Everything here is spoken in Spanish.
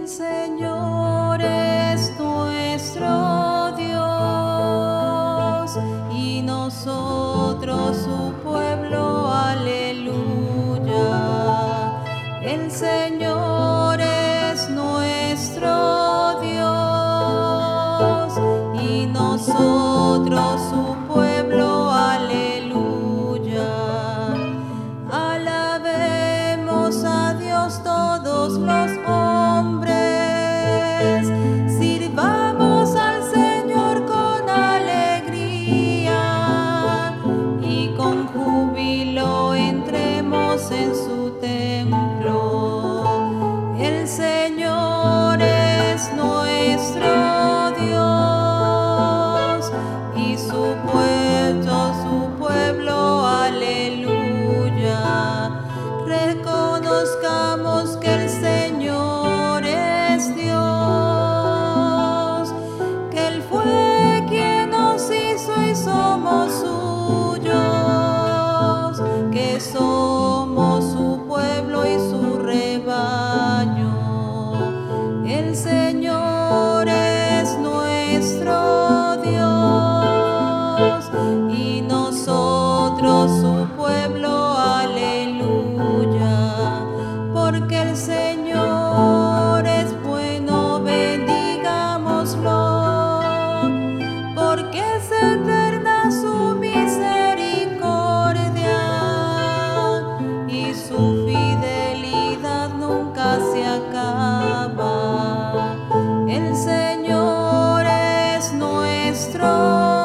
Señor es nuestro Dios y nosotros su pueblo, aleluya. El Señor es nuestro Dios y nosotros su pueblo, aleluya. Alabemos a Dios todos los hombres, sirvamos al Señor con alegría y con júbilo entremos en su templo. El Señor es nuestro Dios y su pueblo, aleluya. Reconozcamos que el Señor es Dios, que Él fue quien nos hizo y somos suyos, que somos su pueblo y su rebaño. El Señor es nuestro Dios y nosotros su pueblo, aleluya. Porque el Señor es bueno, bendigámoslo, porque es eterna su misericordia y su fidelidad nunca se acaba. El Señor es nuestro